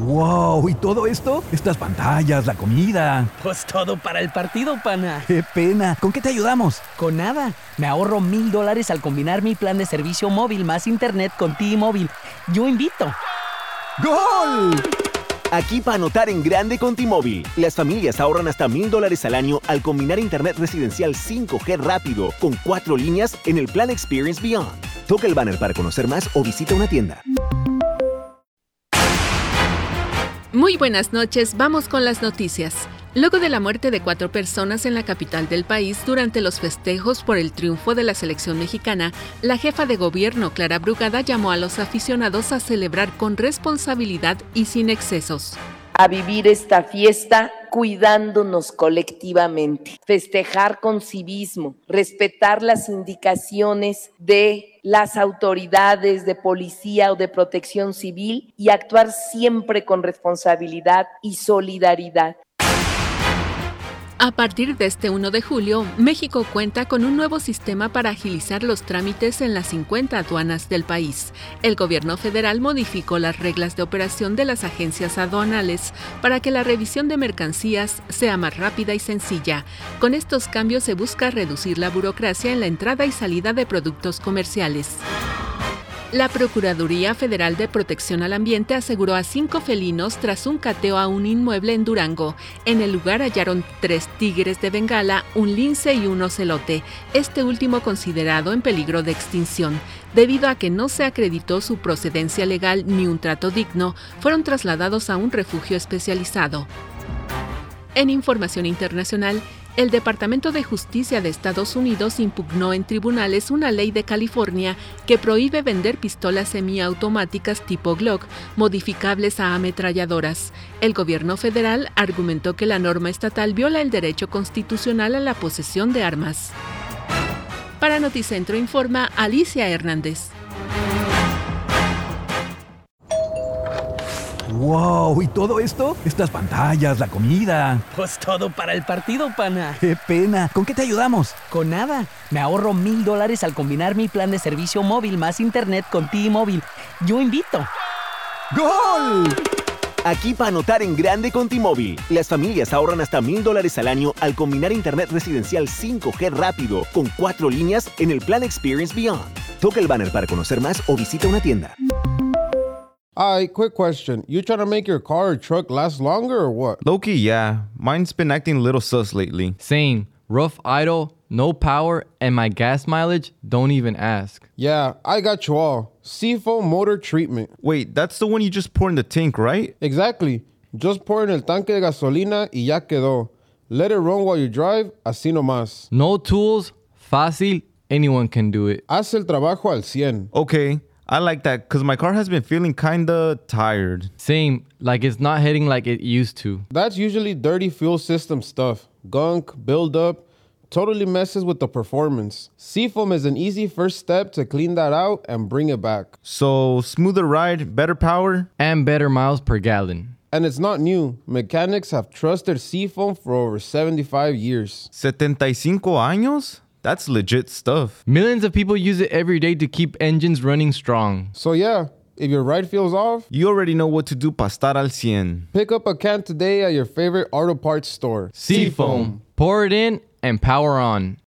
¡Wow! ¿Y todo esto? Estas pantallas, la comida. Pues todo para el partido, pana. ¡Qué pena! ¿Con qué te ayudamos? Con nada. Me ahorro $1,000 al combinar mi plan de servicio móvil más internet con T-Mobile. Yo invito. ¡Gol! Aquí para anotar en grande con T-Mobile. Las familias ahorran hasta $1,000 al año al combinar internet residencial 5G rápido con 4 líneas en el plan Experience Beyond. Toca el banner para conocer más o visita una tienda. Muy buenas noches, vamos con las noticias. Luego de la muerte de 4 personas en la capital del país durante los festejos por el triunfo de la selección mexicana, la jefa de gobierno, Clara Brugada, llamó a los aficionados a celebrar con responsabilidad y sin excesos. A vivir esta fiesta cuidándonos colectivamente, festejar con civismo, respetar las indicaciones de las autoridades de policía o de protección civil y actuar siempre con responsabilidad y solidaridad. A partir de este 1 de julio, México cuenta con un nuevo sistema para agilizar los trámites en las 50 aduanas del país. El gobierno federal modificó las reglas de operación de las agencias aduanales para que la revisión de mercancías sea más rápida y sencilla. Con estos cambios se busca reducir la burocracia en la entrada y salida de productos comerciales. La Procuraduría Federal de Protección al Ambiente aseguró a 5 felinos tras un cateo a un inmueble en Durango. En el lugar hallaron 3 tigres de Bengala, un lince y un ocelote, este último considerado en peligro de extinción. Debido a que no se acreditó su procedencia legal ni un trato digno, fueron trasladados a un refugio especializado. En información internacional, el Departamento de Justicia de Estados Unidos impugnó en tribunales una ley de California que prohíbe vender pistolas semiautomáticas tipo Glock, modificables a ametralladoras. El gobierno federal argumentó que la norma estatal viola el derecho constitucional a la posesión de armas. Para Noticentro informa Alicia Hernández. ¡Wow! ¿Y todo esto? Estas pantallas, la comida. Pues todo para el partido, pana. ¡Qué pena! ¿Con qué te ayudamos? Con nada. Me ahorro $1,000 al combinar mi plan de servicio móvil más internet con T-Mobile. Yo invito. ¡Gol! Aquí para anotar en grande con T-Mobile. Las familias ahorran hasta $1,000 al año al combinar internet residencial 5G rápido con 4 líneas en el plan Experience Beyond. Toca el banner para conocer más o visita una tienda. Hi, quick question. You trying to make your car or truck last longer or what? Low-key, yeah. Mine's been acting a little sus lately. Same. Rough idle, no power, and my gas mileage, don't even ask. Yeah, I got you all. Seafoam motor treatment. Wait, that's the one you just pour in the tank, right? Exactly. Just pour en el tanque de gasolina y ya quedó. Let it run while you drive, así nomás. No tools, fácil, anyone can do it. Haz el trabajo al 100. Okay, I like that because my car has been feeling kinda tired. Same, like it's not hitting like it used to. That's usually dirty fuel system stuff. Gunk, buildup, totally messes with the performance. Seafoam is an easy first step to clean that out and bring it back. So, smoother ride, better power? And better miles per gallon. And it's not new. Mechanics have trusted Seafoam for over 75 years. 75 años? That's legit stuff. Millions of people use it every day to keep engines running strong. So yeah, if your ride feels off, You already know what to do para estar al 100. pick up a can today at your favorite auto parts store. Seafoam. Pour it in and power on.